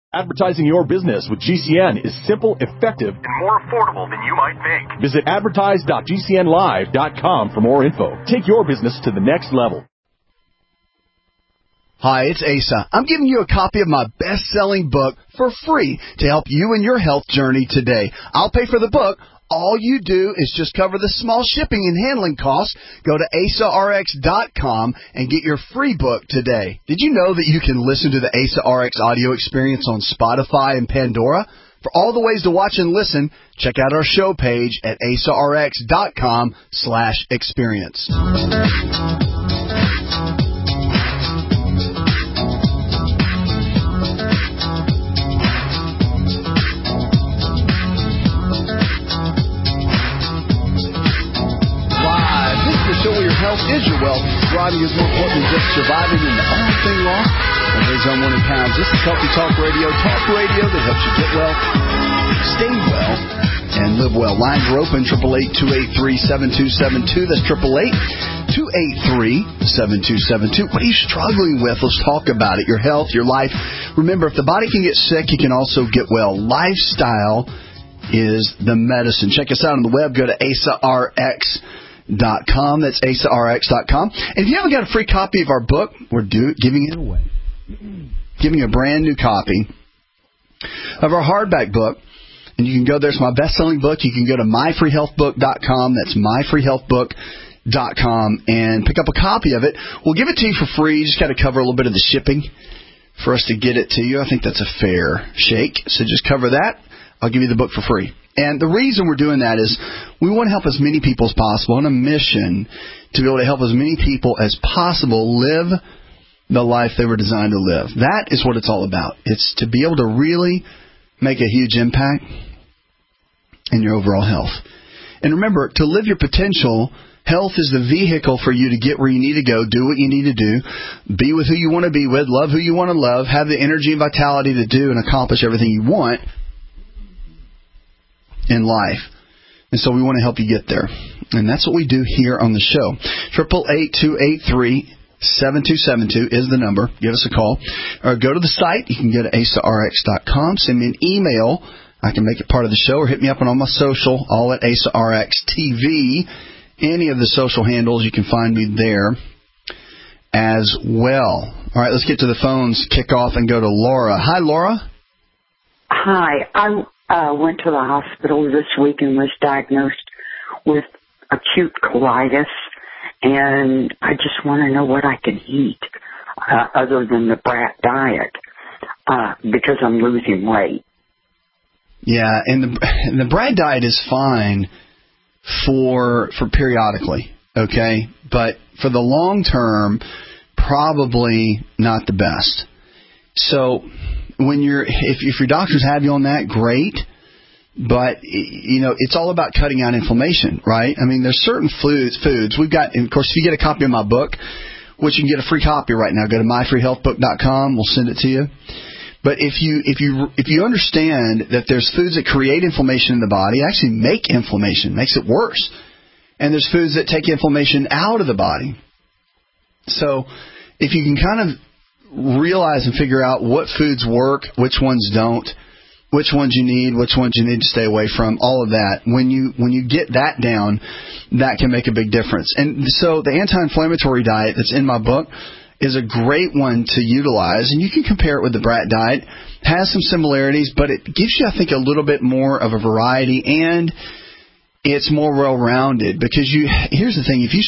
Advertising your business with GCN is simple, effective, and more affordable than you might think. Visit advertise.gcnlive.com for more info. Take your business to the next level. Hi, it's Asa. I'm giving you a copy of my best-selling book for free to help you in your health journey today. I'll pay for the book. All you do is just cover the small shipping and handling costs. Go to AsaRx.com and get your free book today. Did you know that you can listen to the Asa RX audio experience on Spotify and Pandora? For all the ways to watch and listen, check out our show page at AsaRx.com/experience. Show where your health is your wealth. Thriving is more important than just surviving in the all thing lost. And here's on One in Pounds. This is Healthy Talk Radio that helps you get well, stay well, and live well. Lines are open, 888-283-7272. That's 888-283-7272. What are you struggling with? Let's talk about it. Your health, your life. Remember, if the body can get sick, you can also get well. Lifestyle is the medicine. Check us out on the web. Go to AsaRx.com. That's AsaRx.com. And if you haven't got a free copy of our book, we're giving it away. Giving a brand new copy of our hardback book. And you can go there. It's my best-selling book. You can go to myfreehealthbook.com. That's myfreehealthbook.com and pick up a copy of it. We'll give it to you for free. You just got to cover a little bit of the shipping for us to get it to you. I think that's a fair shake. So just cover that. I'll give you the book for free. And the reason we're doing that is we want to help as many people as possible on a mission to be able to help as many people as possible live the life they were designed to live. That is what it's all about. It's to be able to really make a huge impact in your overall health. And remember, to live your potential, health is the vehicle for you to get where you need to go, do what you need to do, be with who you want to be with, love who you want to love, have the energy and vitality to do and accomplish everything you want in life. And so we want to help you get there. And that's what we do here on the show. 888-283-7272 is the number. Give us a call. Or go to the site. You can go to AsaRx.com. Send me an email. I can make it part of the show. Or hit me up on all my social, all at AsaRxTV. Any of the social handles, you can find me there as well. All right, let's get to the phones, kick off, and go to Laura. Hi, Laura. Hi. I went to the hospital this week and was diagnosed with acute colitis, and I just want to know what I can eat other than the brat diet because I'm losing weight. Yeah, and the brat diet is fine for periodically, okay? But for the long term, probably not the best. So when if your doctors have you on that, great. But, it's all about cutting out inflammation, right? I mean, there's certain foods we've got, and of course, if you get a copy of my book, which you can get a free copy right now, go to myfreehealthbook.com. We'll send it to you. But if you understand that there's foods that create inflammation in the body, actually make inflammation, makes it worse. And there's foods that take inflammation out of the body. So if you can kind of realize and figure out what foods work, which ones don't, which ones you need to stay away from, all of that. When you get that down, that can make a big difference. And so the anti-inflammatory diet that's in my book is a great one to utilize, and you can compare it with the brat diet. Has some similarities, but it gives you, I think, a little bit more of a variety, and it's more well-rounded. Because here's the thing: if you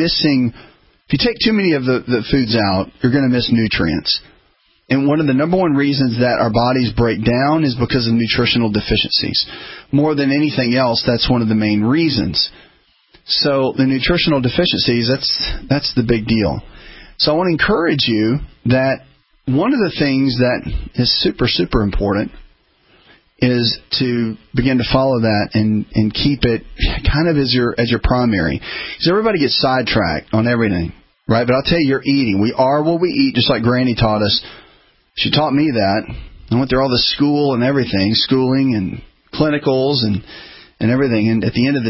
take too many of the foods out, you're going to miss nutrients. And one of the number one reasons that our bodies break down is because of nutritional deficiencies. More than anything else, that's one of the main reasons. So the nutritional deficiencies, that's the big deal. So I want to encourage you that one of the things that is super, super important is to begin to follow that and keep it kind of as your primary. Because everybody gets sidetracked on everything, right? But I'll tell you, you're eating. We are what we eat, just like Granny taught us. She taught me that. I went through all the schooling and clinicals and everything. And at the end of the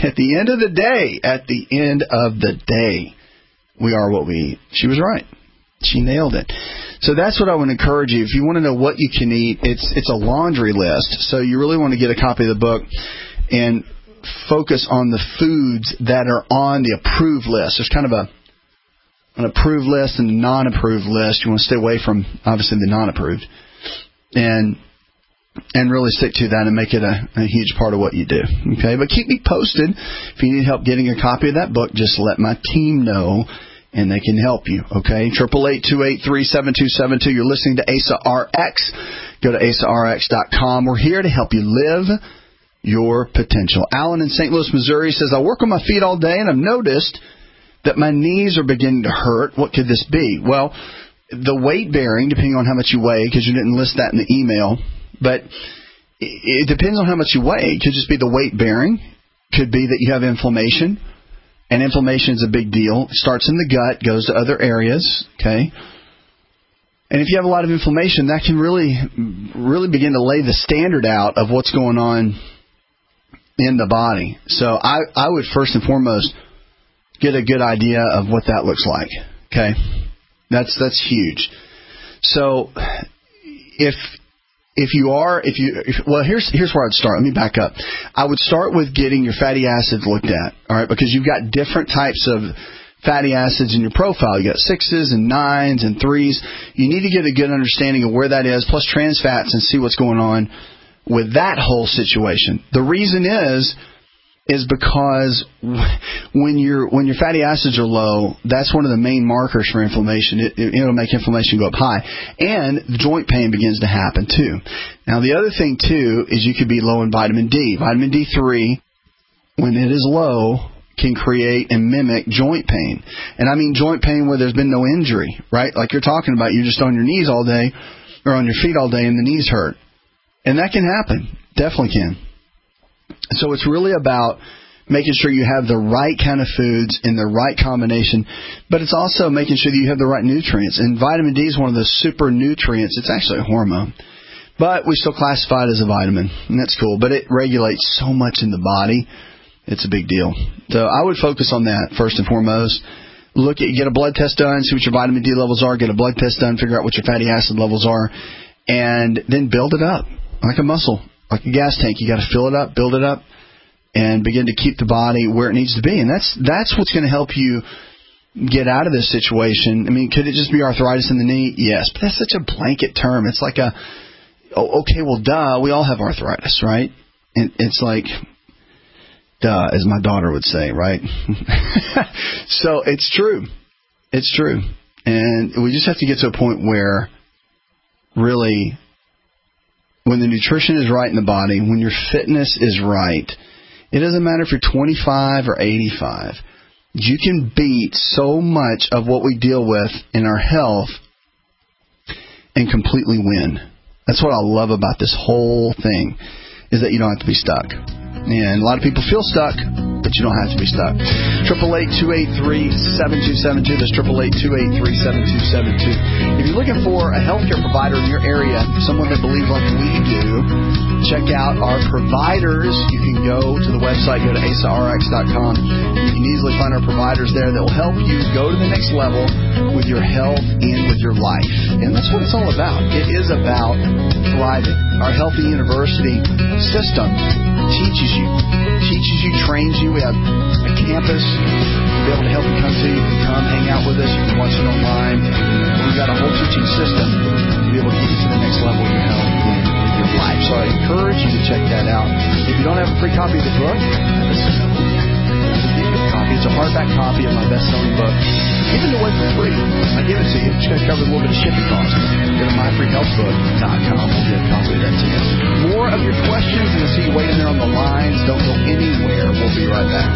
day, we are what we eat. She was right. She nailed it. So that's what I would encourage you. If you want to know what you can eat, it's a laundry list. So you really want to get a copy of the book and focus on the foods that are on the approved list. There's kind of an approved list and a non-approved list. You want to stay away from, obviously, the non-approved. And really stick to that and make it a huge part of what you do. Okay? But keep me posted. If you need help getting a copy of that book, just let my team know, and they can help you. Okay? 888-283-7272. You're listening to Asa RX. Go to asarx.com. We're here to help you live your potential. Alan in St. Louis, Missouri says, I work on my feet all day, and I've noticed that my knees are beginning to hurt. What could this be? Well, the weight bearing, depending on how much you weigh, because you didn't list that in the email, but it depends on how much you weigh. It could just be the weight bearing. Could be that you have inflammation, and inflammation is a big deal. It starts in the gut, goes to other areas, okay? And if you have a lot of inflammation, that can really begin to lay the standard out of what's going on in the body. So I would first and foremost get a good idea of what that looks like, okay? That's huge. So here's where I'd start. Let me back up. I would start with getting your fatty acids looked at, all right, because you've got different types of fatty acids in your profile. You got 6s and 9s and 3s. You need to get a good understanding of where that is, plus trans fats, and see what's going on with that whole situation. The reason is because when your fatty acids are low, that's one of the main markers for inflammation. It'll make inflammation go up high. And the joint pain begins to happen, too. Now, the other thing, too, is you could be low in vitamin D. Vitamin D3, when it is low, can create and mimic joint pain. And I mean joint pain where there's been no injury, right? Like you're talking about, you're just on your knees all day, or on your feet all day, and the knees hurt. And that can happen. Definitely can. So it's really about making sure you have the right kind of foods in the right combination, but it's also making sure that you have the right nutrients. And vitamin D is one of those super nutrients. It's actually a hormone, but we still classify it as a vitamin, and that's cool. But it regulates so much in the body. It's a big deal. So I would focus on that first and foremost. Get a blood test done, see what your vitamin D levels are, get a blood test done, figure out what your fatty acid levels are, and then build it up like a muscle. Like a gas tank, you got to fill it up, build it up, and begin to keep the body where it needs to be. And that's what's going to help you get out of this situation. I mean, could it just be arthritis in the knee? Yes, but that's such a blanket term. It's like okay, well, duh, we all have arthritis, right? And it's like, duh, as my daughter would say, right? So it's true. It's true. And we just have to get to a point where really, when the nutrition is right in the body, when your fitness is right, it doesn't matter if you're 25 or 85. You can beat so much of what we deal with in our health and completely win. That's what I love about this whole thing, is that you don't have to be stuck. And a lot of people feel stuck, but you don't have to be stuck. 888-283-7272. That's 888-283-7272. If you're looking for a healthcare provider in your area, someone that believes like we do, check out our providers. You can go to the website, go to asarx.com. You can easily find our providers there that will help you go to the next level with your health and with your life. And that's what it's all about. It is about thriving. Our Healthy University system teaches you, trains you. We have a campus to be able to help you come to. You can come hang out with us. You can watch it online. We've got a whole teaching system to be able to get you to the next level of your health and your life. So I encourage you to check that out. If you don't have a free copy of the book, we'll give you a copy. It's a hardback copy of my best-selling book. Giving it away for free. I give it to you. It's going to cover a little bit of shipping costs. Go to myfreehealthbook.com. We'll get a copy of that to you. More of your questions, and I'll see you waiting there on the lines. Don't go anywhere. We'll be right back.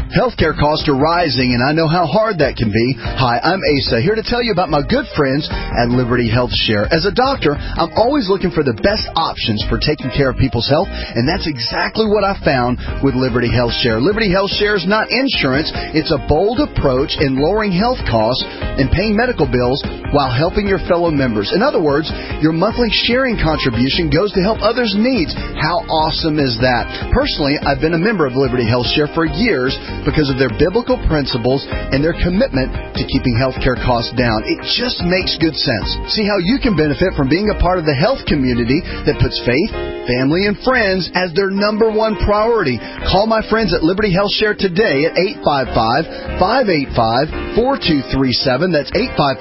Healthcare costs are rising, and I know how hard that can be. Hi, I'm Asa, here to tell you about my good friends at Liberty Health Share. As a doctor, I'm always looking for the best options for taking care of people's health, and that's exactly what I found with Liberty Health Share. Liberty Health Share is not insurance. It's a bold approach in lowering health costs and paying medical bills while helping your fellow members. In other words, your monthly sharing contribution goes to help others' needs. How awesome is that? Personally, I've been a member of Liberty Health Share for years because of their biblical principles and their commitment to keeping healthcare costs down. It just makes good sense. See how you can benefit from being a part of the health community that puts faith, family, and friends as their number one priority. Call my friends at Liberty Health Share today at 855-585-4237. That's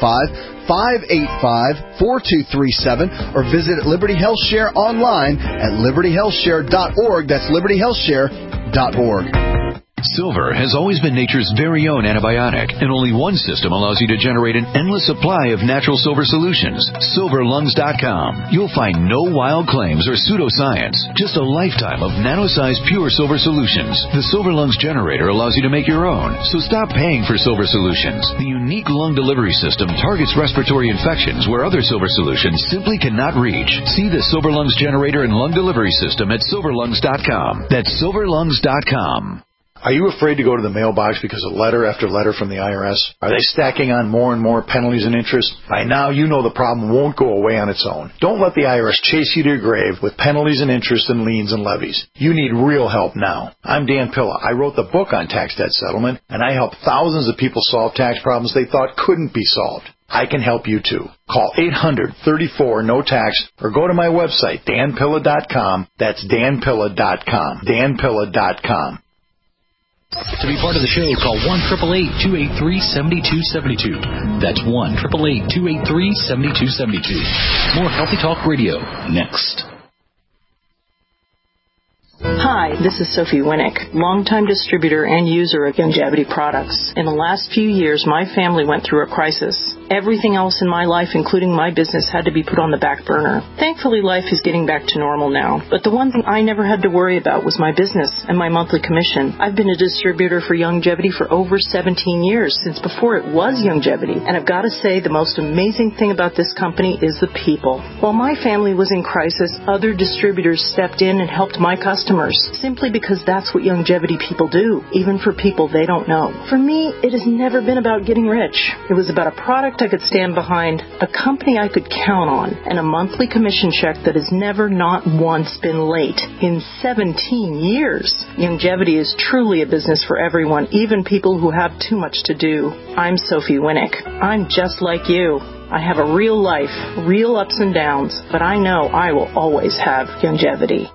855-585-4237, or visit Liberty Health Share online at libertyhealthshare.org. That's libertyhealthshare.org. Silver has always been nature's very own antibiotic, and only one system allows you to generate an endless supply of natural silver solutions. SilverLungs.com. You'll find no wild claims or pseudoscience, just a lifetime of nano-sized pure silver solutions. The Silver Lungs generator allows you to make your own, so stop paying for silver solutions. The unique lung delivery system targets respiratory infections where other silver solutions simply cannot reach. See the Silver Lungs generator and lung delivery system at SilverLungs.com. That's SilverLungs.com. Are you afraid to go to the mailbox because of letter after letter from the IRS? Are they stacking on more and more penalties and interest? By now, you know the problem won't go away on its own. Don't let the IRS chase you to your grave with penalties and interest and liens and levies. You need real help now. I'm Dan Pilla. I wrote the book on tax debt settlement, and I help thousands of people solve tax problems they thought couldn't be solved. I can help you too. Call 800-34-NO-TAX or go to my website, danpilla.com. That's danpilla.com. danpilla.com. To be part of the show, call 1-888-283-7272. That's 1-888-283-7272. More Healthy Talk Radio next. Hi, this is Sophie Winnick, longtime distributor and user of Youngevity products. In the last few years, my family went through a crisis. Everything else in my life, including my business, had to be put on the back burner. Thankfully, life is getting back to normal now. But the one thing I never had to worry about was my business and my monthly commission. I've been a distributor for Youngevity for over 17 years, since before it was Youngevity. And I've got to say, the most amazing thing about this company is the people. While my family was in crisis, other distributors stepped in and helped my customers, simply because that's what Youngevity people do, even for people they don't know. For me, it has never been about getting rich. It was about a product I could stand behind, a company I could count on, and a monthly commission check that has never not once been late in 17 years. Youngevity is truly a business for everyone, even people who have too much to do. I'm Sophie Winnick. I'm just like you. I have a real life, real ups and downs, but I know I will always have Youngevity.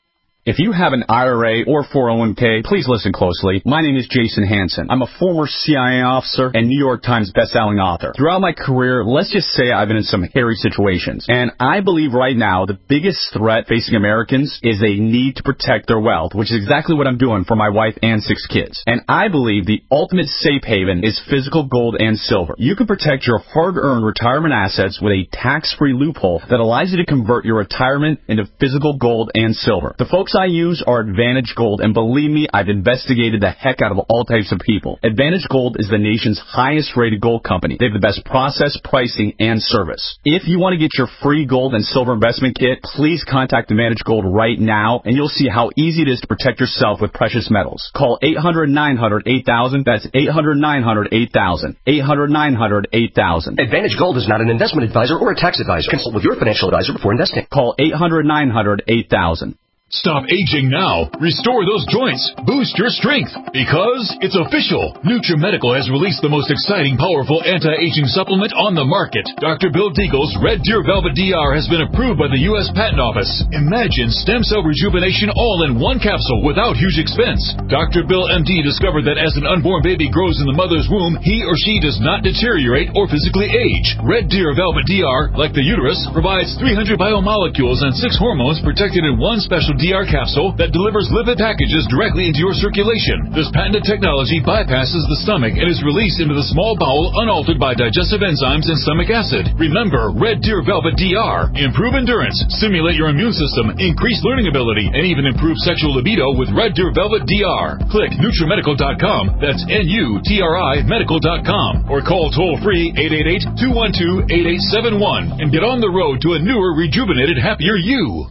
If you have an IRA or 401k, please listen closely. My name is Jason Hansen. I'm a former CIA officer and New York Times bestselling author. Throughout my career, let's just say I've been in some hairy situations. And I believe right now the biggest threat facing Americans is a need to protect their wealth, which is exactly what I'm doing for my wife and 6 kids. And I believe the ultimate safe haven is physical gold and silver. You can protect your hard-earned retirement assets with a tax-free loophole that allows you to convert your retirement into physical gold and silver. The folks I use are Advantage Gold, and believe me, I've investigated the heck out of all types of people. Advantage Gold is the nation's highest-rated gold company. They have the best process, pricing, and service. If you want to get your free gold and silver investment kit, please contact Advantage Gold right now, and you'll see how easy it is to protect yourself with precious metals. Call 800-900-8000. That's 800-900-8000. 800-900-8000. Advantage Gold is not an investment advisor or a tax advisor. Consult with your financial advisor before investing. Call 800-900-8000. Stop aging now. Restore those joints. Boost your strength. Because it's official. NutriMedical has released the most exciting, powerful anti-aging supplement on the market. Dr. Bill Deagle's Red Deer Velvet DR has been approved by the U.S. Patent Office. Imagine stem cell rejuvenation all in one capsule without huge expense. Dr. Bill MD discovered that as an unborn baby grows in the mother's womb, he or she does not deteriorate or physically age. Red Deer Velvet DR, like the uterus, provides 300 biomolecules and 6 hormones protected in one special DR capsule that delivers lipid packages directly into your circulation. This patented technology bypasses the stomach and is released into the small bowel unaltered by digestive enzymes and stomach acid. Remember, Red Deer Velvet DR. Improve endurance, stimulate your immune system, increase learning ability, and even improve sexual libido with Red Deer Velvet DR. Click NutriMedical.com. That's NUTRI Medical.com. Or call toll-free 888-212-8871 and get on the road to a newer, rejuvenated, happier you.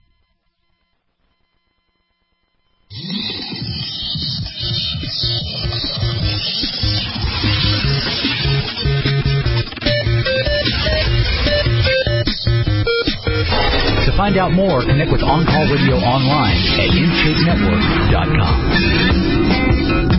To find out more, connect with On Call Radio online at InShapeNetwork.com.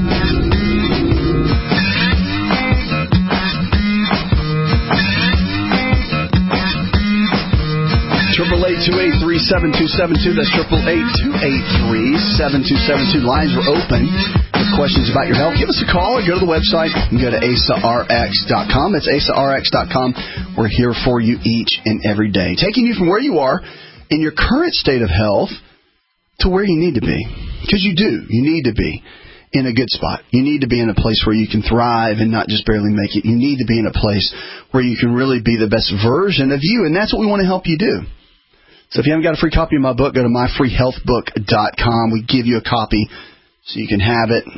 888-283-7272. That's 888-283-7272. Lines are open. With questions about your health, give us a call or go to the website and go to AsaRx.com. That's AsaRx.com. We're here for you each and every day, taking you from where you are in your current state of health to where you need to be. Because you do. You need to be in a good spot. You need to be in a place where you can thrive and not just barely make it. You need to be in a place where you can really be the best version of you, and that's what we want to help you do. So if you haven't got a free copy of my book, go to myfreehealthbook.com. We give you a copy so you can have it.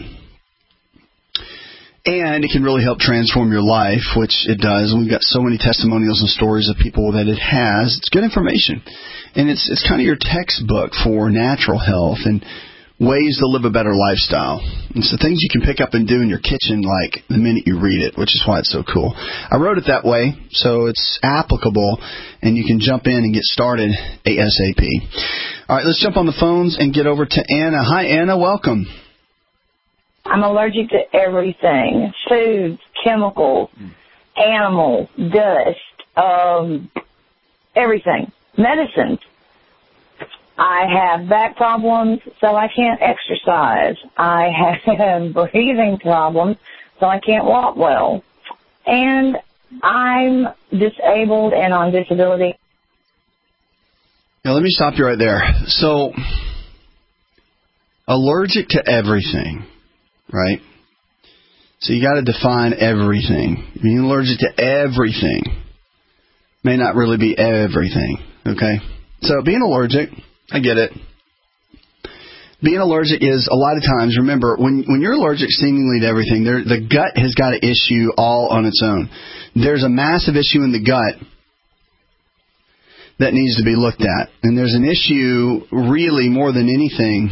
And it can really help transform your life, which it does. And we've got so many testimonials and stories of people that it has. It's good information. And it's kind of your textbook for natural health and ways to live a better lifestyle. It's the things you can pick up and do in your kitchen like the minute you read it, which is why it's so cool. I wrote it that way, so it's applicable, and you can jump in and get started ASAP. All right, let's jump on the phones and get over to Anna. Hi, Anna. Welcome. I'm allergic to everything. Foods, chemicals, animals, dust, everything. Medicines. I have back problems, so I can't exercise. I have breathing problems, so I can't walk well. And I'm disabled and on disability. Now, let me stop you right there. So, allergic to everything, right? So you got to define everything. Being allergic to everything may not really be everything, okay? So being allergic, I get it. Being allergic is, a lot of times, remember, when you're allergic seemingly to everything, the gut has got an issue all on its own. There's a massive issue in the gut that needs to be looked at. And there's an issue, really, more than anything,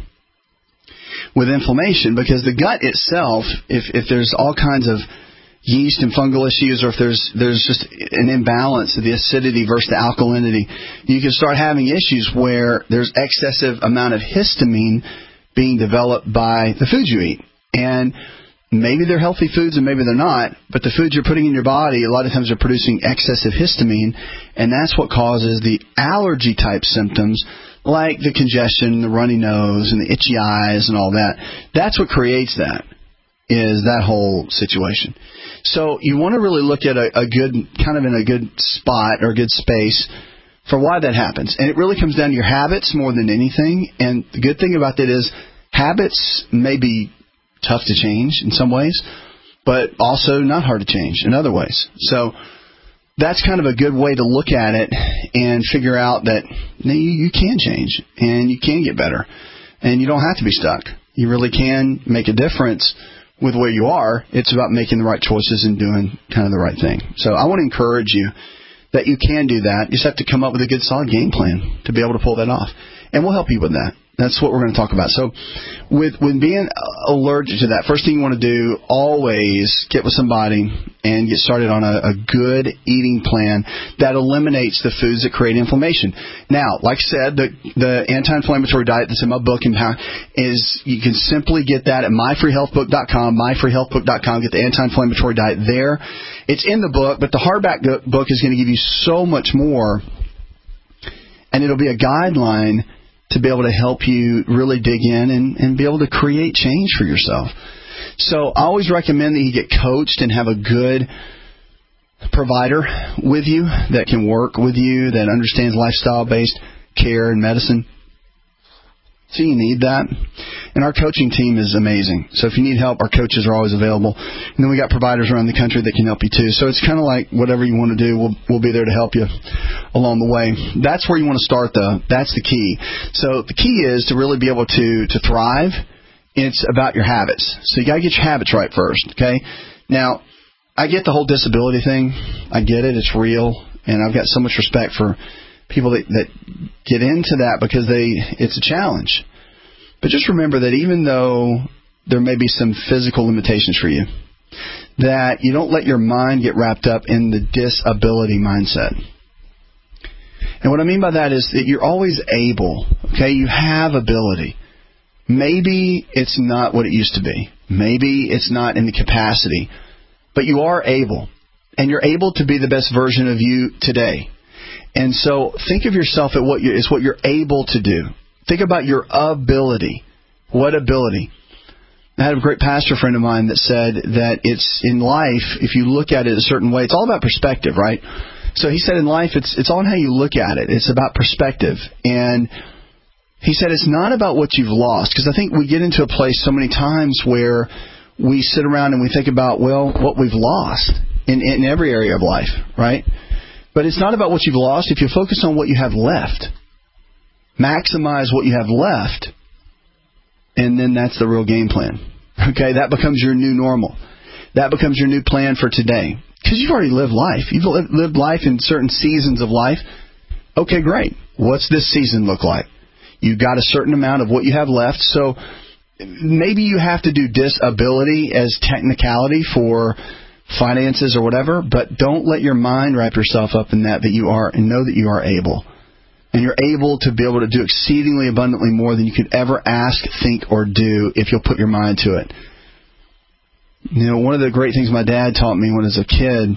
with inflammation, because the gut itself, if there's all kinds of yeast and fungal issues, or if there's just an imbalance of the acidity versus the alkalinity, you can start having issues where there's excessive amount of histamine being developed by the foods you eat. And maybe they're healthy foods and maybe they're not, but the foods you're putting in your body, a lot of times are producing excessive histamine, and that's what causes the allergy type symptoms like the congestion, the runny nose, and the itchy eyes and all that. That's what creates that, is that whole situation. So you want to really look at a good, kind of in a good spot or a good space for why that happens. And it really comes down to your habits more than anything. And the good thing about that is habits may be tough to change in some ways, but also not hard to change in other ways. So that's kind of a good way to look at it and figure out that you can change and you can get better. And you don't have to be stuck. You really can make a difference with where you are. It's about making the right choices and doing kind of the right thing. So I want to encourage you that you can do that. You just have to come up with a good, solid game plan to be able to pull that off. And we'll help you with that. That's what we're going to talk about. So with being allergic to that, first thing you want to do, always get with somebody and get started on a good eating plan that eliminates the foods that create inflammation. Now, like I said, the anti-inflammatory diet that's in my book is, you can simply get that at myfreehealthbook.com, myfreehealthbook.com. Get the anti-inflammatory diet there. It's in the book, but the hardback book is going to give you so much more, and it'll be a guideline to be able to help you really dig in and be able to create change for yourself. So I always recommend that you get coached and have a good provider with you that can work with you, that understands lifestyle-based care and medicine. So you need that. And our coaching team is amazing. So if you need help, our coaches are always available. And then we got providers around the country that can help you too. So it's kind of like whatever you want to do, we'll be there to help you along the way. That's where you want to start, though. That's the key. So the key is to really be able to thrive. It's about your habits. So you got to get your habits right first, okay? Now, I get the whole disability thing. I get it. It's real. And I've got so much respect for people that get into that because it's a challenge. But just remember that even though there may be some physical limitations for you, that you don't let your mind get wrapped up in the disability mindset. And what I mean by that is that you're always able, okay? You have ability. Maybe it's not what it used to be. Maybe it's not in the capacity. But you are able. And you're able to be the best version of you today. And so think of yourself at what you're able to do. Think about your ability. What ability? I had a great pastor friend of mine that said that it's in life, if you look at it a certain way, it's all about perspective, right? So he said in life, it's all in how you look at it. It's about perspective. And he said it's not about what you've lost. Because I think we get into a place so many times where we sit around and we think about, well, what we've lost in every area of life, right? But it's not about what you've lost. If you focus on what you have left, maximize what you have left, and then that's the real game plan. Okay, that becomes your new normal. That becomes your new plan for today. Because you've already lived life. You've lived life in certain seasons of life. Okay, great. What's this season look like? You've got a certain amount of what you have left. So maybe you have to do disability as technicality for finances or whatever, but don't let your mind wrap yourself up in that you are, and know that you are able. And you're able to be able to do exceedingly abundantly more than you could ever ask, think, or do if you'll put your mind to it. You know, one of the great things my dad taught me when I was a kid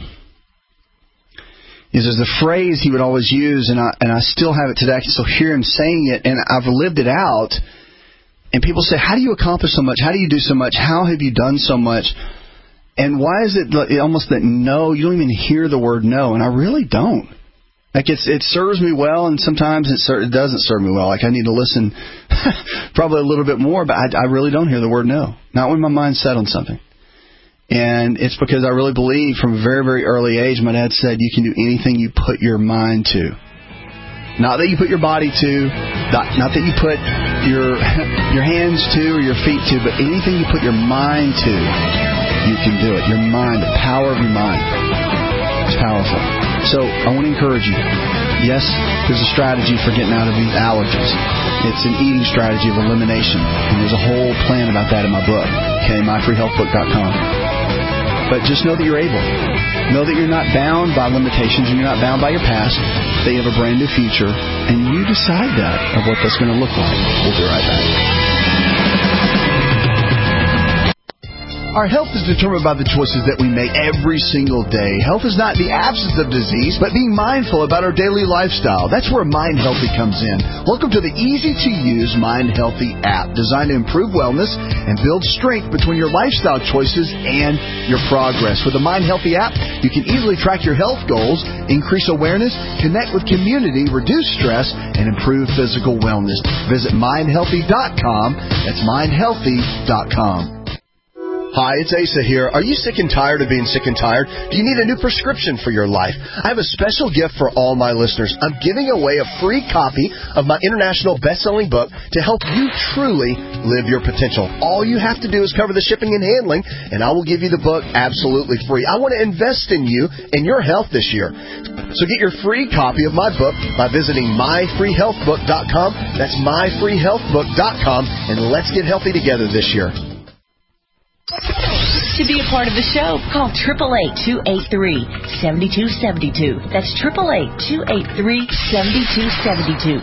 is there's a phrase he would always use, and I still have it today. I can still hear him saying it, and I've lived it out. And people say, how do you accomplish so much? How do you do so much? How have you done so much? And why is it almost that no, you don't even hear the word no? And I really don't. Like it serves me well, and sometimes it doesn't serve me well. Like I need to listen probably a little bit more, but I really don't hear the word no. Not when my mind's set on something. And it's because I really believe from a very, very early age, my dad said, you can do anything you put your mind to. Not that you put your body to, not that you put your hands to or your feet to, but anything you put your mind to, you can do it. Your mind, the power of your mind. It's powerful. So I want to encourage you. Yes, there's a strategy for getting out of these allergies. It's an eating strategy of elimination. And there's a whole plan about that in my book. Okay, myfreehealthbook.com. But just know that you're able. Know that you're not bound by limitations and you're not bound by your past. That you have a brand new future. And you decide that of what that's going to look like. We'll be right back. Our health is determined by the choices that we make every single day. Health is not the absence of disease, but being mindful about our daily lifestyle. That's where Mind Healthy comes in. Welcome to the easy-to-use Mind Healthy app, designed to improve wellness and build strength between your lifestyle choices and your progress. With the Mind Healthy app, you can easily track your health goals, increase awareness, connect with community, reduce stress, and improve physical wellness. Visit mindhealthy.com. That's mindhealthy.com. Hi, it's Asa here. Are you sick and tired of being sick and tired? Do you need a new prescription for your life? I have a special gift for all my listeners. I'm giving away a free copy of my international best-selling book to help you truly live your potential. All you have to do is cover the shipping and handling, and I will give you the book absolutely free. I want to invest in you and your health this year. So get your free copy of my book by visiting myfreehealthbook.com. That's myfreehealthbook.com, and let's get healthy together this year. To be a part of the show, call 888-283-7272. That's 888-283-7272.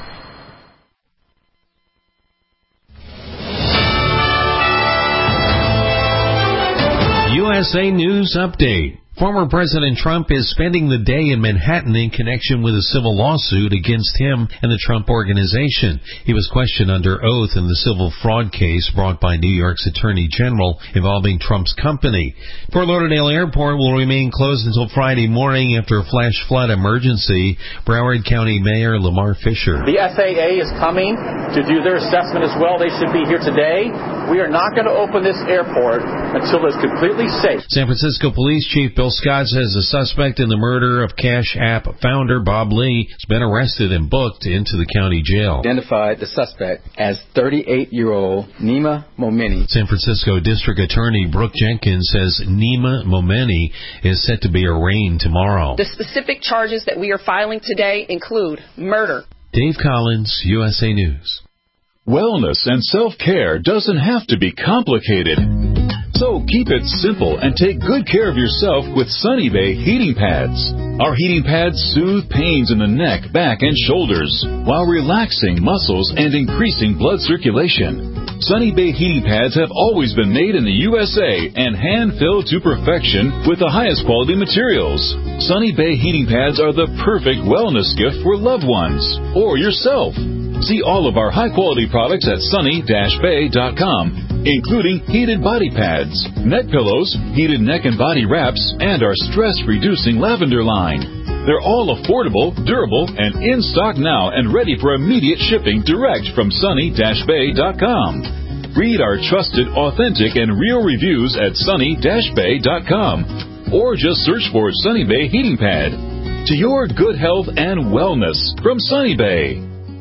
USA News Update. Former President Trump is spending the day in Manhattan in connection with a civil lawsuit against him and the Trump Organization. He was questioned under oath in the civil fraud case brought by New York's Attorney General involving Trump's company. Fort Lauderdale Airport will remain closed until Friday morning after a flash flood emergency. Broward County Mayor Lamar Fisher. The FAA is coming to do their assessment as well. They should be here today. We are not going to open this airport until it's completely safe. San Francisco Police Chief Bill Scott says the suspect in the murder of Cash App founder Bob Lee has been arrested and booked into the county jail. Identified the suspect as 38-year-old Nima Momeni. San Francisco District Attorney Brooke Jenkins says Nima Momeni is set to be arraigned tomorrow. The specific charges that we are filing today include murder. Dave Collins, USA News. Wellness and self-care doesn't have to be complicated. So keep it simple and take good care of yourself with Sunny Bay heating pads. Our heating pads soothe pains in the neck, back, and shoulders while relaxing muscles and increasing blood circulation. Sunny Bay heating pads have always been made in the USA and hand-filled to perfection with the highest quality materials. Sunny Bay heating pads are the perfect wellness gift for loved ones or yourself. See all of our high-quality products at sunny-bay.com, including heated body pads, neck pillows, heated neck and body wraps, and our stress-reducing lavender line. They're all affordable, durable, and in stock now and ready for immediate shipping direct from sunny-bay.com. Read our trusted, authentic, and real reviews at sunny-bay.com, or just search for Sunny Bay Heating Pad. To your good health and wellness from Sunny Bay.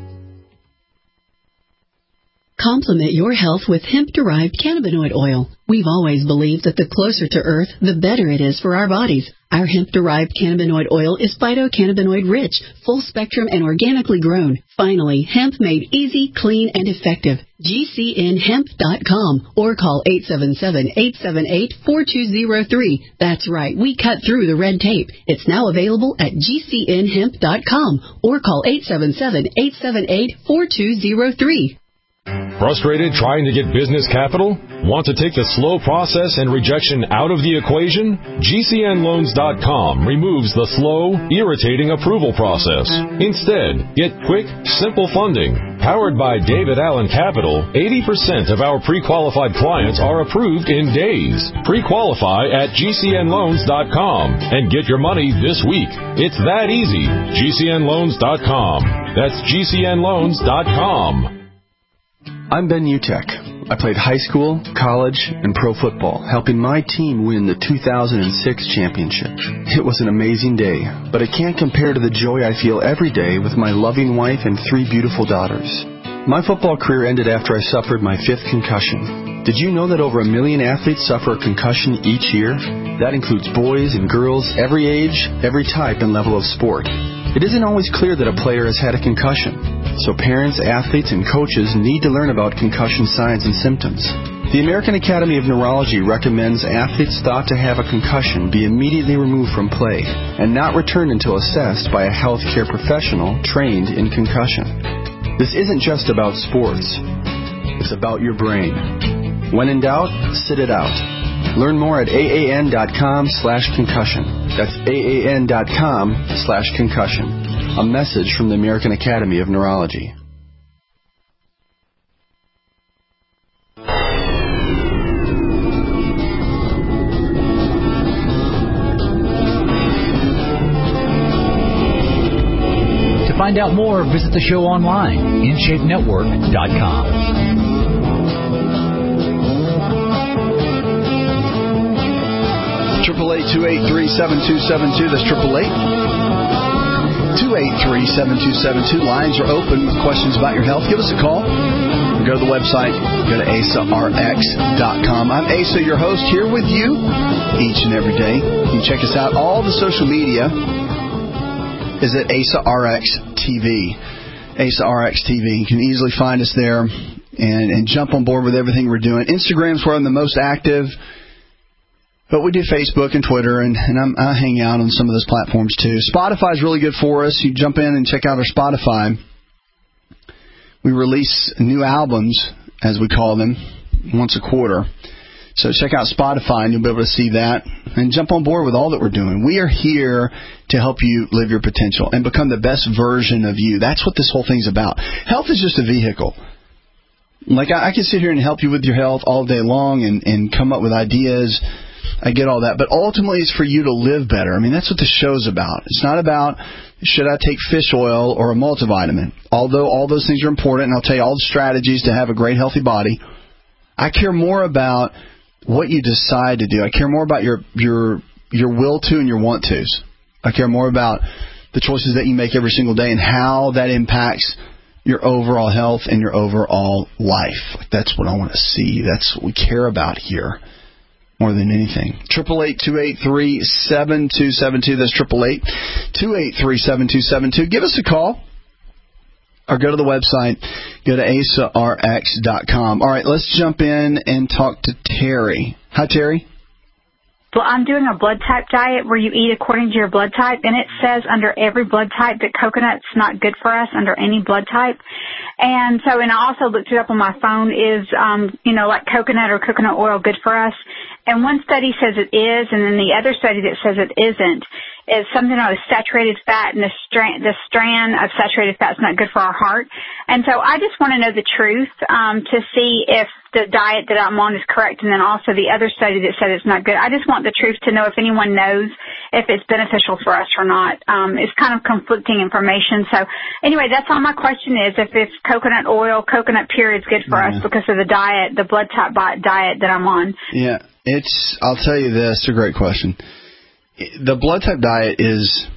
Complement your health with hemp-derived cannabinoid oil. We've always believed that the closer to Earth, the better it is for our bodies. Our hemp-derived cannabinoid oil is phytocannabinoid-rich, full-spectrum, and organically grown. Finally, hemp made easy, clean, and effective. GCNhemp.com or call 877-878-4203. That's right, we cut through the red tape. It's now available at GCNhemp.com or call 877-878-4203. Frustrated trying to get business capital? Want to take the slow process and rejection out of the equation? GCNloans.com removes the slow, irritating approval process. Instead, get quick, simple funding. Powered by David Allen Capital, 80% of our pre-qualified clients are approved in days. Pre-qualify at GCNloans.com and get your money this week. It's that easy. GCNloans.com. That's GCNloans.com. I'm Ben Utek. I played high school, college, and pro football, helping my team win the 2006 championship. It was an amazing day, but it can't compare to the joy I feel every day with my loving wife and 3 beautiful daughters. My football career ended after I suffered my 5th concussion. Did you know that over 1 million athletes suffer a concussion each year? That includes boys and girls, every age, every type and level of sport. It isn't always clear that a player has had a concussion, so parents, athletes, and coaches need to learn about concussion signs and symptoms. The American Academy of Neurology recommends athletes thought to have a concussion be immediately removed from play and not returned until assessed by a healthcare professional trained in concussion. This isn't just about sports. It's about your brain. When in doubt, sit it out. Learn more at AAN.com/concussion. That's AAN.com/concussion. A message from the American Academy of Neurology. To find out more, visit the show online, InShapeNetwork.com. 888-283-7272. That's 888-283-7272. Lines are open with questions about your health. Give us a call. Go to the website. Go to AsaRx.com. I'm Asa, your host, here with you each and every day. You can check us out. All the social media is at AsaRx TV. AsaRx TV. You can easily find us there and jump on board with everything we're doing. Instagram's where I'm the most active. But we do Facebook and Twitter, and I hang out on some of those platforms too. Spotify's really good for us. You jump in and check out our Spotify. We release new albums, as we call them, once a quarter. So check out Spotify, and you'll be able to see that. and jump on board with all that we're doing. We are here to help you live your potential and become the best version of you. That's what this whole thing's about. Health is just a vehicle. Like, I can sit here and help you with your health all day long and come up with ideas. I get all that. But ultimately, it's for you to live better. I mean, that's what the show's about. It's not about, should I take fish oil or a multivitamin? Although all those things are important, and I'll tell you all the strategies to have a great, healthy body. I care more about what you decide to do. I care more about your will to and your want tos. I care more about the choices that you make every single day and how that impacts your overall health and your overall life. That's what I want to see. That's what we care about here more than anything. 888-283-7272. That's 888-283-7272. Give us a call or go to the website. Go to AsaRx.com. All right, let's jump in and talk to Terry. Hi, Terry. Well, I'm doing a blood type diet where you eat according to your blood type, and it says under every blood type that coconut's not good for us under any blood type. And so, and I also looked it up on my phone, is, like coconut or coconut oil good for us? And one study says it is, and then the other study that says it isn't is something about saturated fat, and the strand of saturated fat is not good for our heart. And so I just want to know the truth to see if the diet that I'm on is correct, and then also the other study that said it's not good. I just want the truth to know if anyone knows if it's beneficial for us or not. It's kind of conflicting information. So anyway, that's all my question is, if it's coconut oil, coconut pure is good for us because of the diet, the blood type diet that I'm on. Yeah, I'll tell you this, it's a great question. The blood type diet is,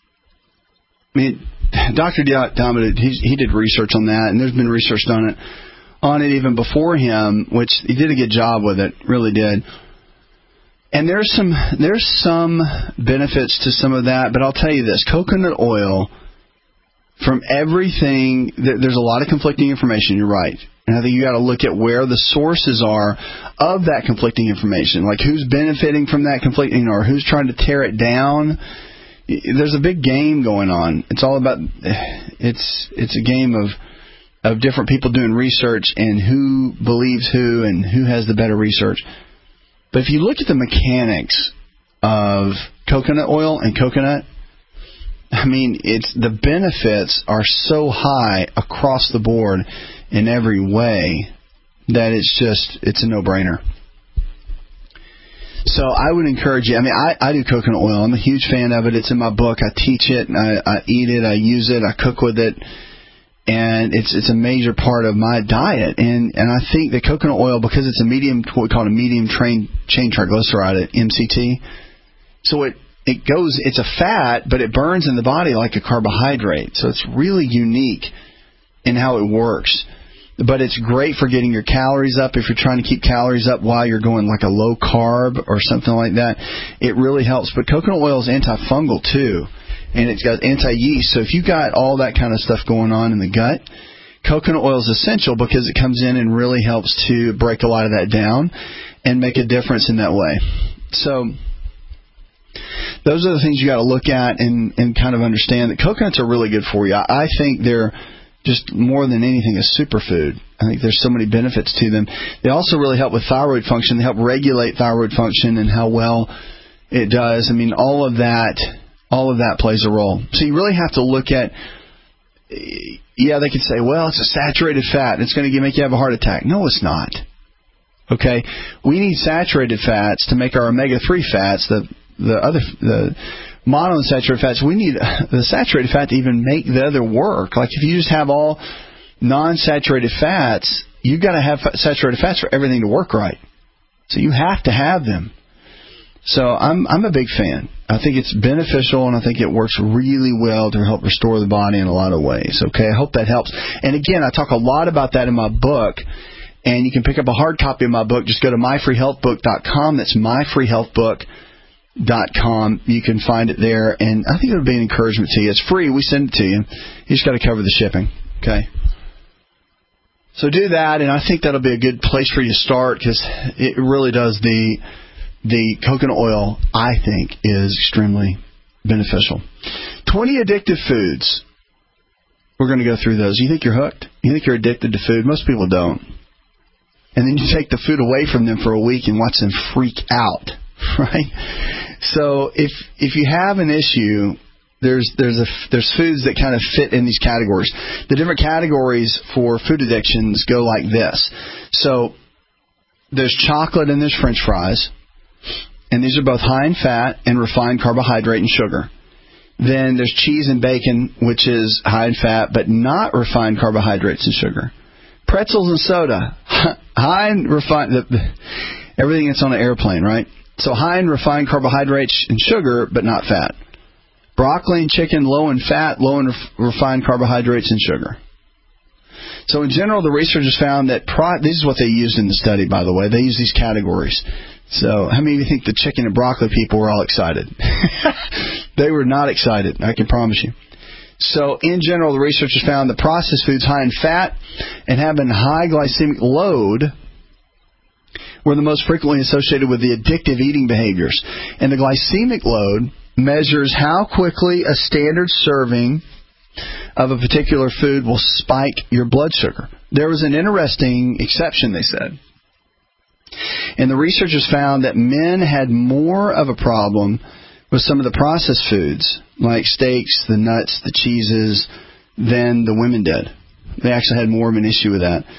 Dr. Diamond, he did research on that, and there's been research on it even before him, which he did a good job with it, really did. And there's some benefits to some of that, but I'll tell you this, coconut oil, from everything, there's a lot of conflicting information, you're right. And I think you got to look at where the sources are of that conflicting information, like who's benefiting from that conflicting or who's trying to tear it down. There's a big game going on. It's all about, it's a game of different people doing research and who believes who and who has the better research. But if you look at the mechanics of coconut oil and coconut, the benefits are so high across the board in every way that it's a no-brainer. So I would encourage you. I do coconut oil. I'm a huge fan of it. It's in my book. I teach it. I eat it. I use it. I cook with it. And it's a major part of my diet. And I think that coconut oil, because it's what we call a medium chain triglyceride, MCT. So it's a fat, but it burns in the body like a carbohydrate. So it's really unique in how it works. But it's great for getting your calories up. If you're trying to keep calories up while you're going like a low carb or something like that, it really helps. But coconut oil is antifungal too, and it's got anti-yeast. So if you got all that kind of stuff going on in the gut, coconut oil is essential because it comes in and really helps to break a lot of that down and make a difference in that way. So those are the things you got to look at and kind of understand that coconuts are really good for you. I think they're just more than anything a superfood. I think there's so many benefits to them. They also really help with thyroid function. They help regulate thyroid function and how well it does. All of that plays a role. So you really have to look at, they could say, well, it's a saturated fat. It's going to make you have a heart attack. No, it's not. Okay? We need saturated fats to make our omega-3 fats, the monounsaturated fats. We need the saturated fat to even make the other work. Like if you just have all non-saturated fats, you've got to have saturated fats for everything to work right. So you have to have them. So I'm a big fan. I think it's beneficial, and I think it works really well to help restore the body in a lot of ways. Okay, I hope that helps. And again, I talk a lot about that in my book. And you can pick up a hard copy of my book. Just go to myfreehealthbook.com. That's myfreehealthbook.com. You can find it there, and I think it'll be an encouragement to you. It's free. We send it to you. You just got to cover the shipping. Okay? So do that, and I think that'll be a good place for you to start because it really does. The coconut oil, I think, is extremely beneficial. 20 addictive foods. We're going to go through those. You think you're hooked? You think you're addicted to food? Most people don't. And then you take the food away from them for a week and watch them freak out. right? So if you have an issue, there's foods that kind of fit in these categories. The different categories for food addictions go like this. So there's chocolate and there's French fries, and these are both high in fat and refined carbohydrate and sugar. Then there's cheese and bacon, which is high in fat but not refined carbohydrates and sugar. Pretzels and soda, high in refined, everything that's on an airplane, right? So high in refined carbohydrates and sugar but not fat. Broccoli and chicken, low in fat, low in refined carbohydrates and sugar. So in general, the researchers found that this is what they used in the study, by the way. They used these categories. So how many of you think the chicken and broccoli people were all excited? They were not excited, I can promise you. So in general, the researchers found that processed foods high in fat and having high glycemic load were the most frequently associated with the addictive eating behaviors. And the glycemic load measures how quickly a standard serving of a particular food will spike your blood sugar. There was an interesting exception, they said. And the researchers found that men had more of a problem with some of the processed foods, like steaks, the nuts, the cheeses, than the women did. They actually had more of an issue with that.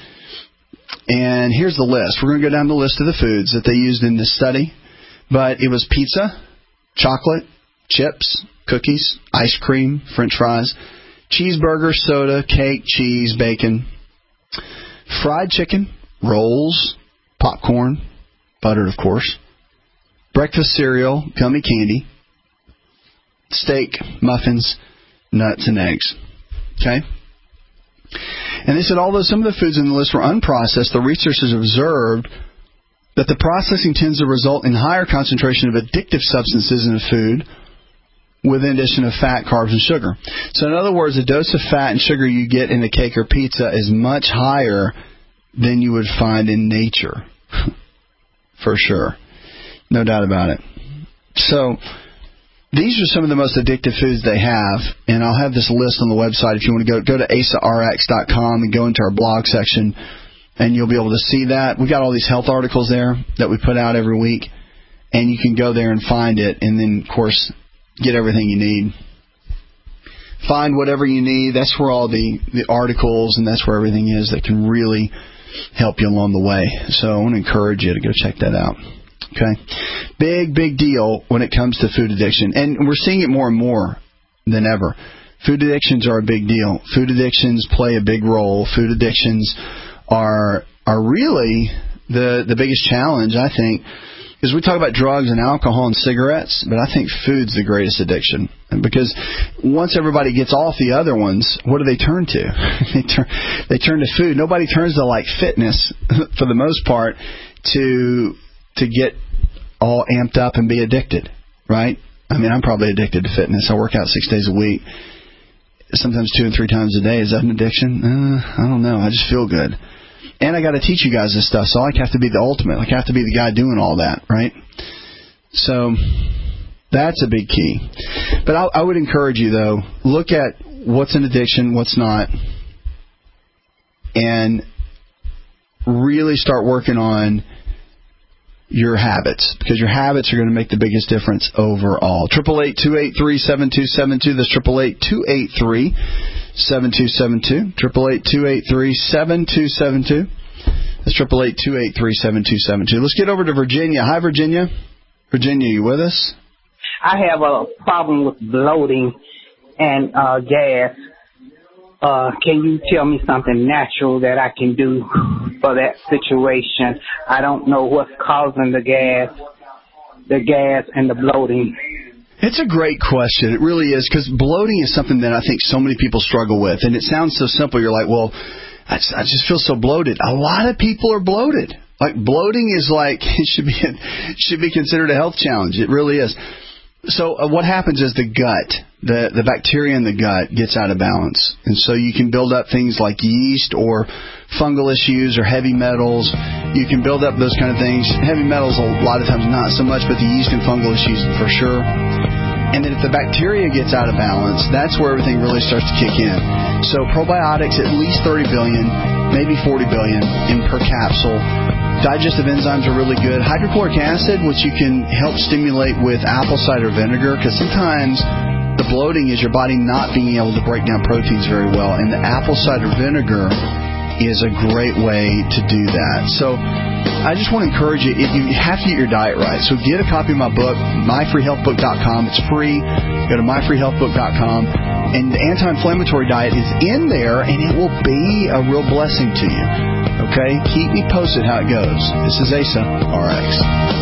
And here's the list. We're going to go down the list of the foods that they used in this study. But it was pizza, chocolate, chips, cookies, ice cream, French fries, cheeseburger, soda, cake, cheese, bacon, fried chicken, rolls, popcorn, buttered of course, breakfast cereal, gummy candy, steak, muffins, nuts, and eggs. Okay? And they said although some of the foods in the list were unprocessed, the researchers observed that the processing tends to result in higher concentration of addictive substances in a food with an addition of fat, carbs, and sugar. So in other words, a dose of fat and sugar you get in a cake or pizza is much higher than you would find in nature. For sure. No doubt about it. So these are some of the most addictive foods they have, and I'll have this list on the website. If you want to go to AsaRx.com and go into our blog section, and you'll be able to see that. We've got all these health articles there that we put out every week, and you can go there and find it, and then, of course, get everything you need. Find whatever you need. That's where all the articles and that's where everything is that can really help you along the way. So I want to encourage you to go check that out. Okay? Big deal when it comes to food addiction. And we're seeing it more and more than ever. Food addictions are a big deal. Food addictions play a big role. Food addictions are really the biggest challenge, I think. Because we talk about drugs and alcohol and cigarettes, but I think food's the greatest addiction. Because once everybody gets off the other ones, what do they turn to? They turn to food. Nobody turns to like fitness, for the most part, to get all amped up and be addicted, right? I mean, I'm probably addicted to fitness. I work out 6 days a week, sometimes 2 and 3 times a day. Is that an addiction? I don't know. I just feel good. And I got to teach you guys this stuff, so I have to be the ultimate. I have to be the guy doing all that, right? So that's a big key. But I would encourage you, though, look at what's an addiction, what's not, and really start working on your habits, because your habits are going to make the biggest difference overall. 888-283-7272. That's 888-283-7272. 888-283-7272. That's 888-283-7272. Let's get over to Virginia. Hi, Virginia. Virginia, you with us? I have a problem with bloating and gas. Can you tell me something natural that I can do for that situation? I don't know what's causing the gas and the bloating. It's a great question. It really is, because bloating is something that I think so many people struggle with. And it sounds so simple. You're like, well, I just feel so bloated. A lot of people are bloated. Like, bloating is like, it should be considered a health challenge. It really is. So what happens is the gut, the bacteria in the gut gets out of balance. And so you can build up things like yeast or fungal issues or heavy metals. You can build up those kind of things. Heavy metals a lot of times not so much, but the yeast and fungal issues for sure. And then if the bacteria gets out of balance, that's where everything really starts to kick in. So probiotics, at least 30 billion, maybe 40 billion in per capsule. digestive enzymes are really good. Hydrochloric acid, which you can help stimulate with apple cider vinegar, because sometimes the bloating is your body not being able to break down proteins very well, and the apple cider vinegar is a great way to do that. So I just want to encourage you, you have to get your diet right. So get a copy of my book, myfreehealthbook.com. It's free. Go to myfreehealthbook.com. And the anti-inflammatory diet is in there, and it will be a real blessing to you. Okay? Keep me posted how it goes. This is Asa, RX.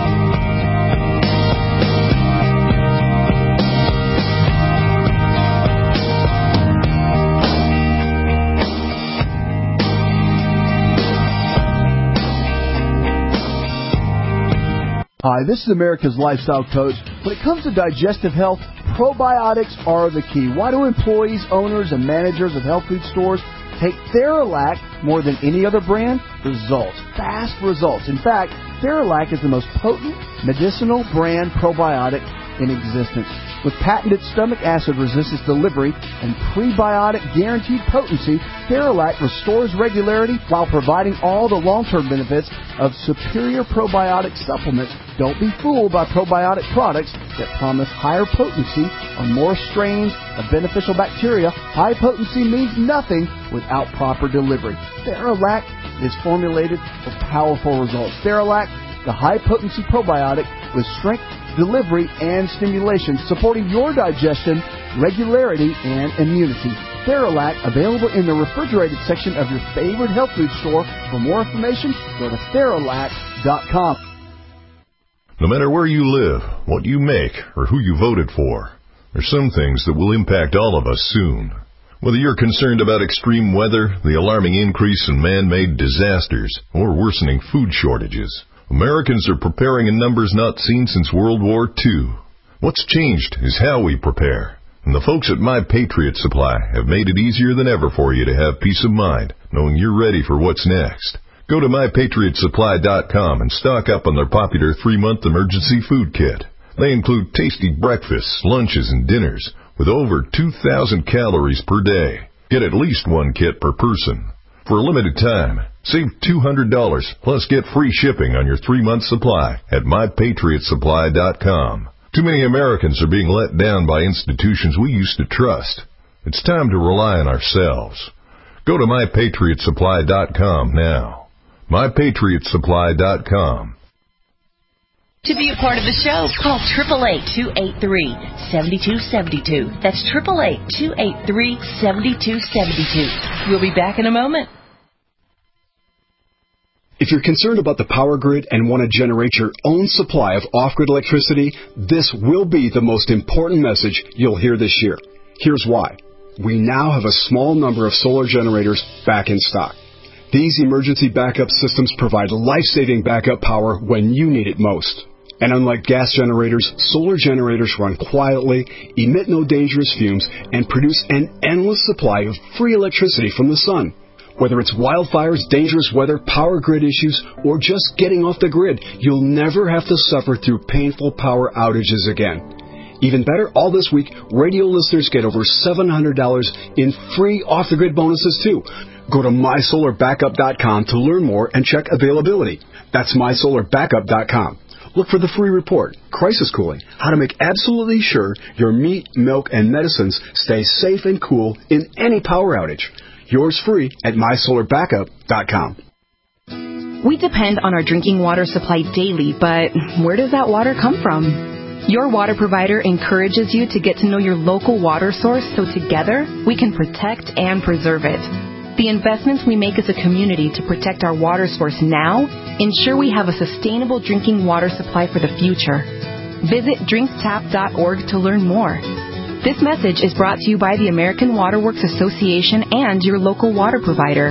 Hi, this is America's Lifestyle Coach. When it comes to digestive health, probiotics are the key. Why do employees, owners, and managers of health food stores take Theralac more than any other brand? Results. Fast results. In fact, Theralac is the most potent medicinal brand probiotic in existence. With patented stomach acid resistance delivery and prebiotic guaranteed potency, Theralac restores regularity while providing all the long-term benefits of superior probiotic supplements. Don't be fooled by probiotic products that promise higher potency on more strains of beneficial bacteria. High potency means nothing without proper delivery. Theralac is formulated for powerful results. Theralac, the high-potency probiotic with strength, delivery, and stimulation, supporting your digestion, regularity, and immunity. Theralac, available in the refrigerated section of your favorite health food store. For more information, go to Theralac.com. No matter where you live, what you make, or who you voted for, there's some things that will impact all of us soon. Whether you're concerned about extreme weather, the alarming increase in man-made disasters, or worsening food shortages, Americans are preparing in numbers not seen since World War II. What's changed is how we prepare. And the folks at My Patriot Supply have made it easier than ever for you to have peace of mind, knowing you're ready for what's next. Go to MyPatriotSupply.com and stock up on their popular 3-month emergency food kit. They include tasty breakfasts, lunches, and dinners with over 2,000 calories per day. Get at least one kit per person. For a limited time, save $200 plus get free shipping on your 3-month supply at MyPatriotSupply.com. Too many Americans are being let down by institutions we used to trust. It's time to rely on ourselves. Go to MyPatriotSupply.com now. MyPatriotSupply.com. To be a part of the show, call 888-283-7272. That's 888-283-7272. We'll be back in a moment. If you're concerned about the power grid and want to generate your own supply of off-grid electricity, this will be the most important message you'll hear this year. Here's why. We now have a small number of solar generators back in stock. These emergency backup systems provide life-saving backup power when you need it most. And unlike gas generators, solar generators run quietly, emit no dangerous fumes, and produce an endless supply of free electricity from the sun. Whether it's wildfires, dangerous weather, power grid issues, or just getting off the grid, you'll never have to suffer through painful power outages again. Even better, all this week, radio listeners get over $700 in free off-the-grid bonuses, too. Go to MySolarBackup.com to learn more and check availability. That's MySolarBackup.com. Look for the free report, Crisis Cooling, how to make absolutely sure your meat, milk, and medicines stay safe and cool in any power outage. Yours free at MySolarBackup.com. We depend on our drinking water supply daily, but where does that water come from? Your water provider encourages you to get to know your local water source so together we can protect and preserve it. The investments we make as a community to protect our water source now ensure we have a sustainable drinking water supply for the future. Visit drinktap.org to learn more. This message is brought to you by the American Water Works Association and your local water provider.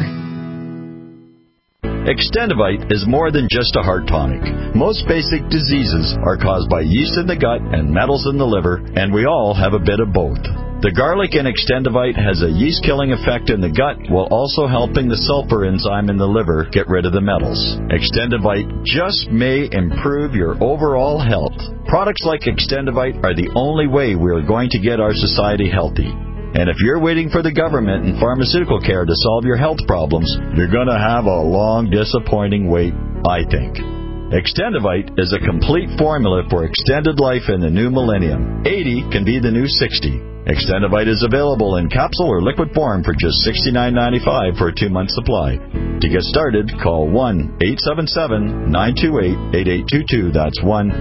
Extendivite is more than just a heart tonic. Most basic diseases are caused by yeast in the gut and metals in the liver, and we all have a bit of both. The garlic in Extendivite has a yeast-killing effect in the gut while also helping the sulfur enzyme in the liver get rid of the metals. Extendivite just may improve your overall health. Products like Extendivite are the only way we are going to get our society healthy. And if you're waiting for the government and pharmaceutical care to solve your health problems, you're going to have a long, disappointing wait. I think. Extendivite is a complete formula for extended life in the new millennium. 80 can be the new 60. Extendivite is available in capsule or liquid form for just $69.95 for a 2-month supply. To get started, call 1-877-928-8822. That's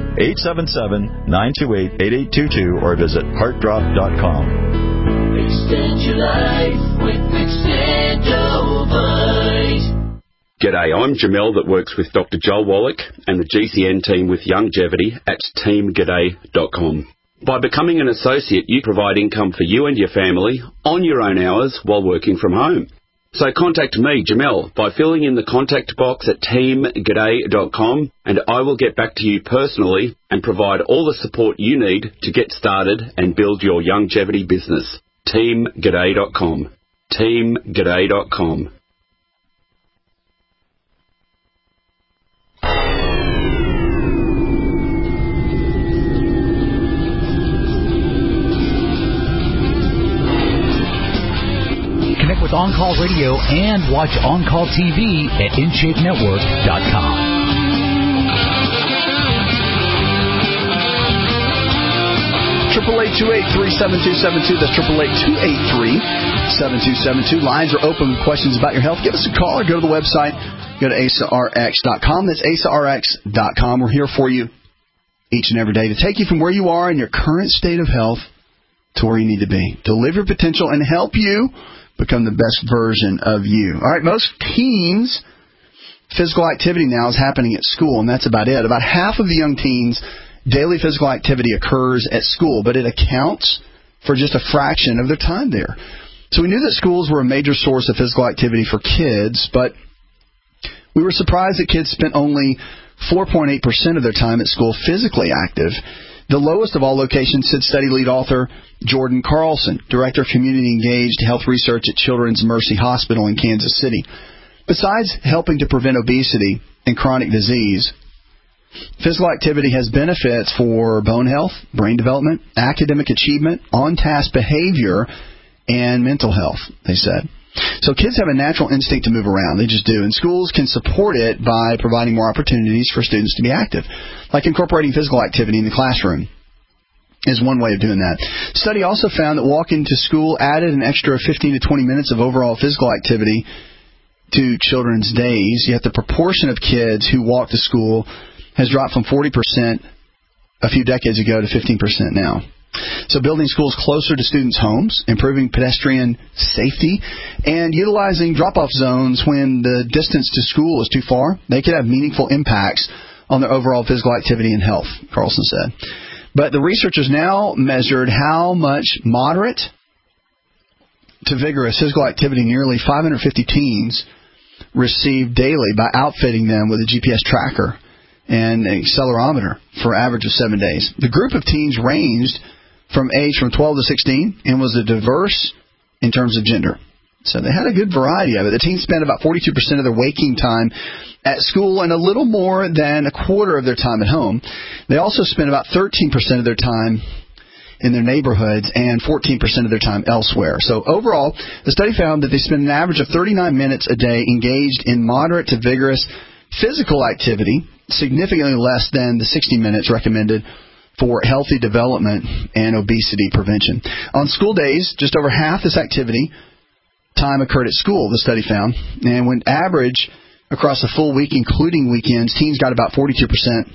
1-877-928-8822 or visit heartdrop.com. Extend your life with Extendivite. G'day, I'm Jamel that works with Dr. Joel Wallach and the GCN team with Longevity at teamg'day.com. By becoming an associate, you provide income for you and your family on your own hours while working from home. So contact me, Jamel, by filling in the contact box at teamg'day.com, and I will get back to you personally and provide all the support you need to get started and build your longevity business. teamg'day.com. teamg'day.com. Connect with On Call Radio and watch On Call TV at InShapeNetwork.com. 888-283-7272. That's 888-283-7272. Lines are open with questions about your health. Give us a call or go to the website. Go to AsaRx.com. That's AsaRx.com. We're here for you each and every day to take you from where you are in your current state of health to where you need to be, to live your potential and help you become the best version of you. All right, most teens' physical activity now is happening at school, and that's about it. About half of the young teens' daily physical activity occurs at school, but it accounts for just a fraction of their time there. So we knew that schools were a major source of physical activity for kids, but we were surprised that kids spent only 4.8% of their time at school physically active. The lowest of all locations, said study lead author Jordan Carlson, Director of Community Engaged Health Research at Children's Mercy Hospital in Kansas City. Besides helping to prevent obesity and chronic disease, physical activity has benefits for bone health, brain development, academic achievement, on-task behavior, and mental health, they said. So kids have a natural instinct to move around. They just do. And schools can support it by providing more opportunities for students to be active, like incorporating physical activity in the classroom is one way of doing that. Study also found that walking to school added an extra 15 to 20 minutes of overall physical activity to children's days, yet the proportion of kids who walk to school has dropped from 40% a few decades ago to 15% now. So building schools closer to students' homes, improving pedestrian safety, and utilizing drop-off zones when the distance to school is too far, they could have meaningful impacts on their overall physical activity and health, Carlson said. But the researchers now measured how much moderate to vigorous physical activity nearly 550 teens received daily by outfitting them with a GPS tracker and an accelerometer for an average of 7 days. The group of teens ranged from 12 to 16 and was diverse in terms of gender. So they had a good variety of it. The teens spent about 42% of their waking time at school and a little more than a quarter of their time at home. They also spent about 13% of their time in their neighborhoods and 14% of their time elsewhere. So overall, the study found that they spent an average of 39 minutes a day engaged in moderate to vigorous physical activity, significantly less than the 60 minutes recommended for healthy development and obesity prevention. On school days, just over half this activity time occurred at school, the study found. And when average across a full week, including weekends, teens got about 42%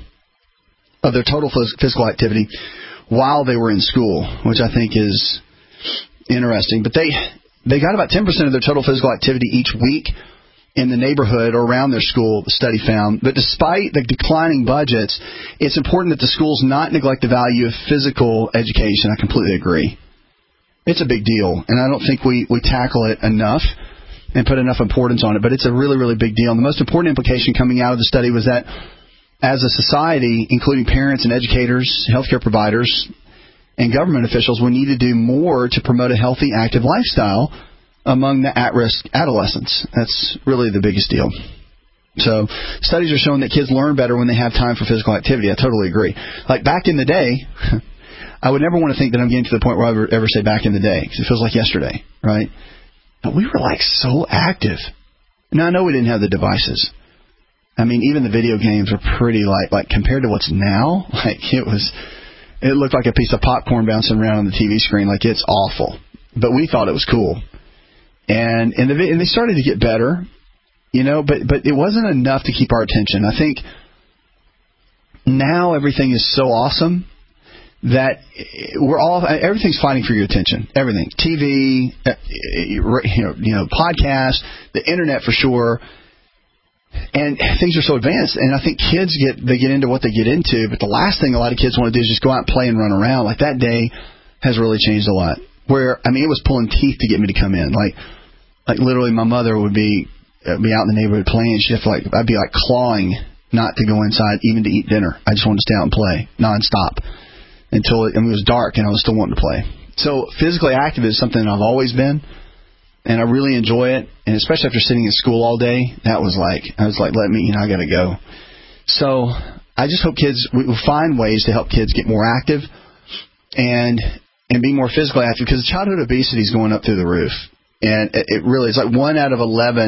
of their total physical activity while they were in school, which I think is interesting. But they got about 10% of their total physical activity each week in the neighborhood or around their school, the study found. But despite the declining budgets, it's important that the schools not neglect the value of physical education. I completely agree. It's a big deal, and I don't think we tackle it enough and put enough importance on it, but it's a really, really big deal. And the most important implication coming out of the study was that as a society, including parents and educators, healthcare providers, and government officials, we need to do more to promote a healthy, active lifestyle among the at-risk adolescents. That's really the biggest deal. So studies are showing that kids learn better when they have time for physical activity. I totally agree. Like back in the day, I would never want to think that I'm getting to the point where I would ever say back in the day, because it feels like yesterday, right? But we were like so active. Now, I know we didn't have the devices. I mean, even the video games are pretty like compared to what's now, like it looked like a piece of popcorn bouncing around on the TV screen. Like, it's awful. But we thought it was cool. And they started to get better, you know, but it wasn't enough to keep our attention. I think now everything is so awesome that everything's fighting for your attention. Everything. TV, podcasts, the internet for sure. And things are so advanced. And I think kids get into what they get into, but the last thing a lot of kids want to do is just go out and play and run around. Like, that day has really changed a lot. Where, I mean, it was pulling teeth to get me to come in. Like literally my mother would be out in the neighborhood playing. She'd have to I'd be clawing not to go inside even to eat dinner. I just wanted to stay out and play nonstop until it was dark and I was still wanting to play. So physically active is something I've always been, and I really enjoy it. And especially after sitting in school all day, I was like, let me, I got to go. So I just hope we will find ways to help kids get more active and be more physically active, because childhood obesity is going up through the roof. And it really is. Like 1 out of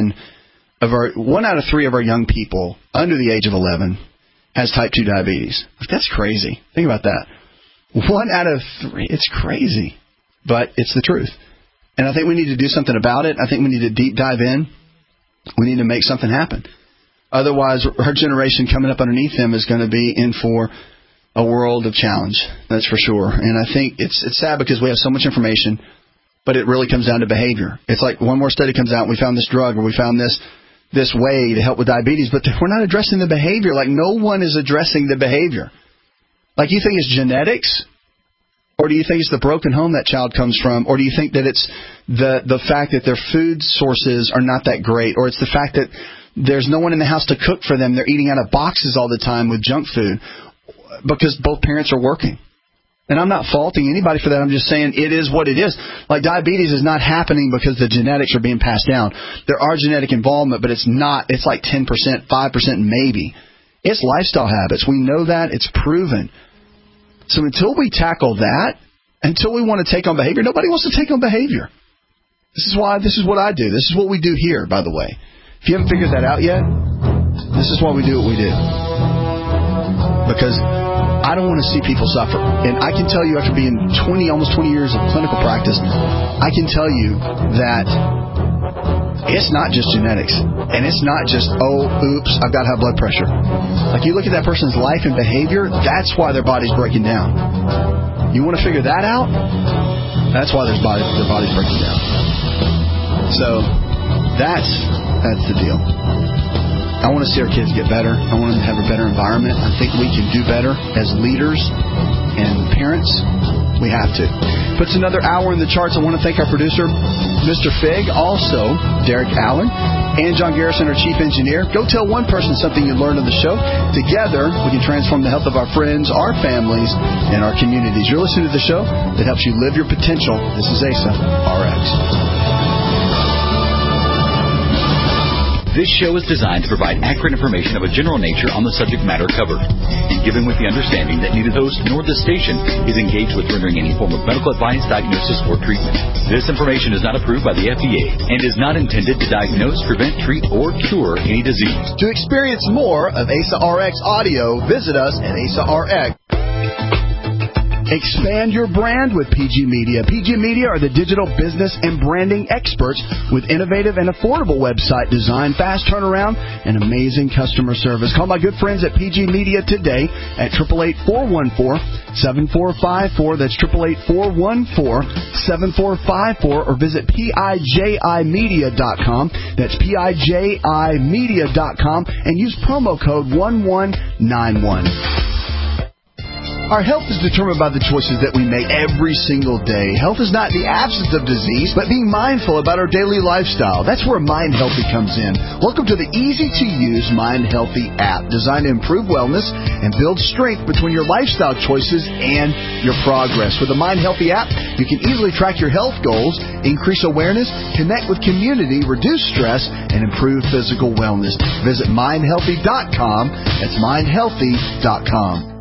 3 of our young people under the age of 11 has type 2 diabetes. That's crazy. Think about that. 1 out of 3. It's crazy. But it's the truth. And I think we need to do something about it. I think we need to deep dive in. We need to make something happen. Otherwise, our generation coming up underneath them is going to be in for a world of challenge. That's for sure. And I think it's sad because we have so much information, but it really comes down to behavior. It's like one more study comes out, and we found this drug, or we found this way to help with diabetes, but we're not addressing the behavior. Like, no one is addressing the behavior. Like, you think it's genetics? Or do you think it's the broken home that child comes from? Or do you think that it's the fact that their food sources are not that great? Or it's the fact that there's no one in the house to cook for them. They're eating out of boxes all the time with junk food because both parents are working. And I'm not faulting anybody for that. I'm just saying it is what it is. Like, diabetes is not happening because the genetics are being passed down. There are genetic involvement, but it's not. It's like 10%, 5% maybe. It's lifestyle habits. We know that. It's proven. So until we tackle that, until we want to take on behavior, nobody wants to take on behavior. This is what I do. This is what we do here, by the way. If you haven't figured that out yet, this is why we do what we do. Because I don't want to see people suffer. And I can tell you, after being almost 20 years of clinical practice, I can tell you that it's not just genetics. And it's not just, oops, I've got high blood pressure. Like, you look at that person's life and behavior, that's why their body's breaking down. You want to figure that out? That's why their body's breaking down. So that's the deal. I want to see our kids get better. I want them to have a better environment. I think we can do better as leaders and parents. We have to. Puts another hour in the charts. I want to thank our producer, Mr. Fig, also Derek Allen, and John Garrison, our chief engineer. Go tell one person something you learned on the show. Together, we can transform the health of our friends, our families, and our communities. You're listening to the show that helps you live your potential. This is ASA RX. This show is designed to provide accurate information of a general nature on the subject matter covered, and given with the understanding that neither host nor the station is engaged with rendering any form of medical advice, diagnosis, or treatment. This information is not approved by the FDA and is not intended to diagnose, prevent, treat, or cure any disease. To experience more of ASA RX audio, visit us at ASA RX. Expand your brand with PG Media. PG Media are the digital business and branding experts with innovative and affordable website design, fast turnaround, and amazing customer service. Call my good friends at PG Media today at 888-414-7454. That's 888-414-7454, or visit PIJImedia.com. That's PIJImedia.com, and use promo code 1191. Our health is determined by the choices that we make every single day. Health is not the absence of disease, but being mindful about our daily lifestyle. That's where Mind Healthy comes in. Welcome to the easy-to-use Mind Healthy app, designed to improve wellness and build strength between your lifestyle choices and your progress. With the Mind Healthy app, you can easily track your health goals, increase awareness, connect with community, reduce stress, and improve physical wellness. Visit mindhealthy.com. That's mindhealthy.com.